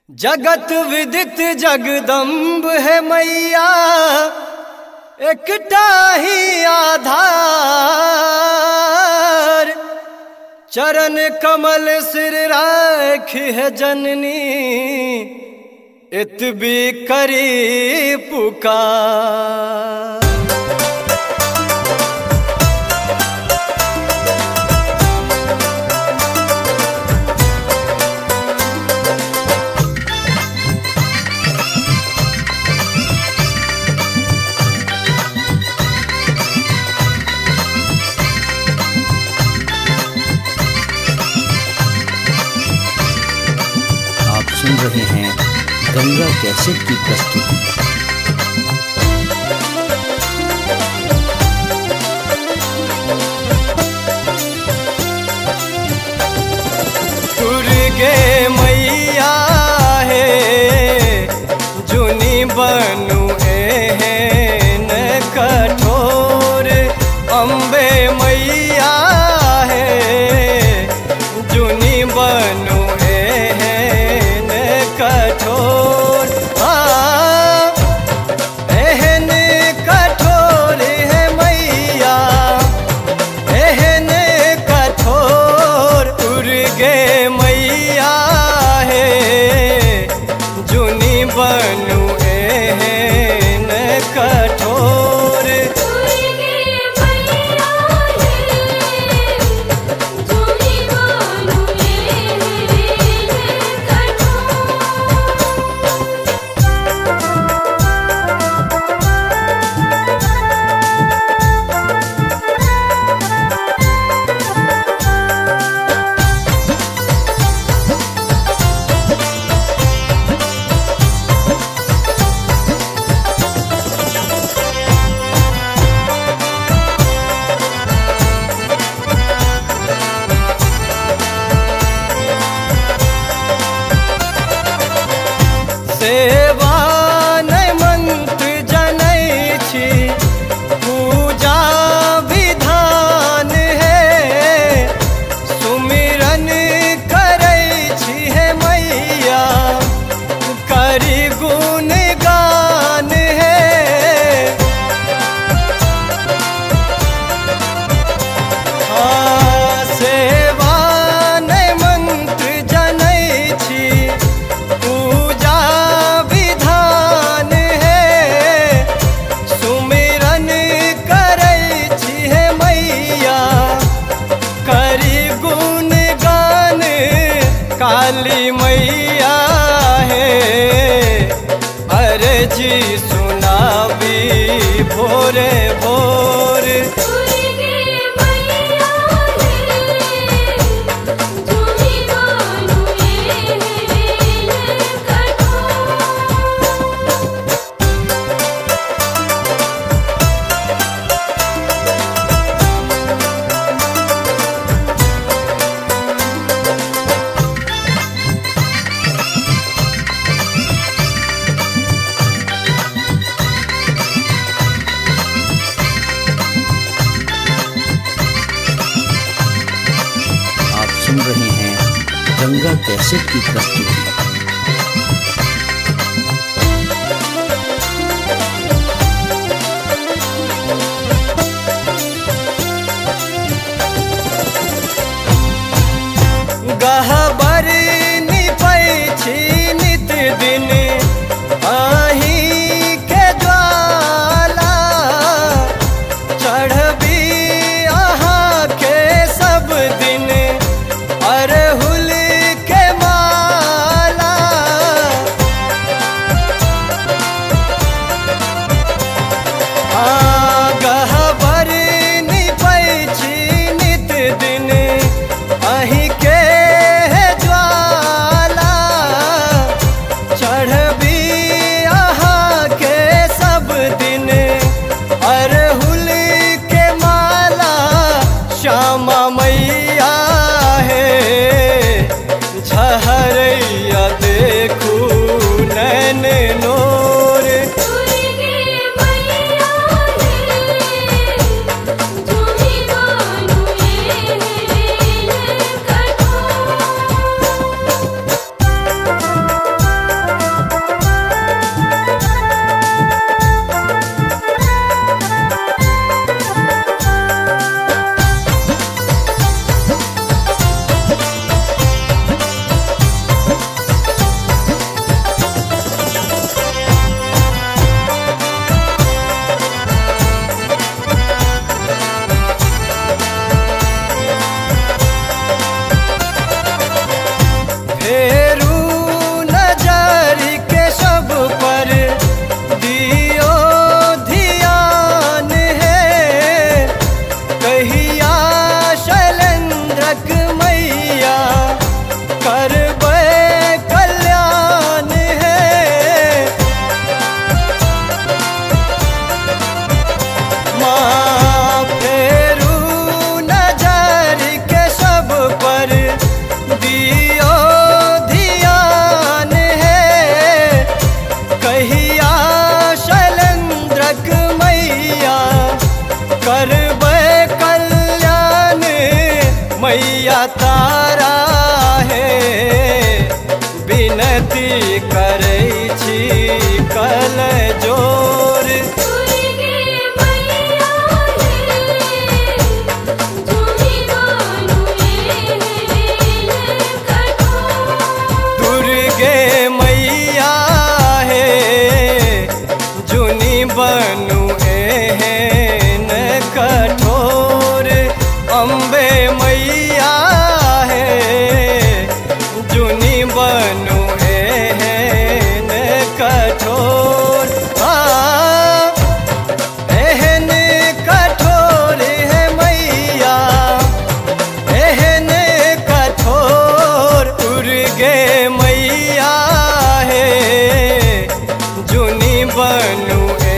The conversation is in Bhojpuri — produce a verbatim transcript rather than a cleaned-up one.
जगत विदित जगदम्ब है मैया, एकटा ही आधार। चरण कमल सिर राख है जननी, इतबी करी पुकार। सुन रहे हैं गंगा कैसेट की प्रस्तुति। दुर्गे मैया है जुनी बनू एहन कठोर, अम्बे मैया है जुनी बनू कठोर। हाँ एहन कठोर है मैया, एहन कठोर दुर्गे मैया है जुनी बनू एहन कठोर। सेवा नहीं मंत्र जनै छी, पूजा विधान है, सुमिरन करै छी है मैया, करी गुण गान है। हाँ सेवा नहीं मंत्र जनै छी, पूजा काली मैया है अर्जी सुनावी भोरे भोर। सुन रहे हैं गंगा कैसेट की प्रस्तुति। गहबर निपै छी नित दिन आही के ज्वाला, चढ़बी अहाँ के सब दिन अरहुल के माला। विनती करै छी कल जोर। दुर्गे मैया हे जुनी बानु एहन कठोर। दुर्गे मैया हे जुनी बनु एहन कठोर। अम्बे मैया हे जुनी बनु एहन कठोर। हाँ, एहन कठोर है मैया, एहन कठोर। दुर्गे मैया हे जुनी बनु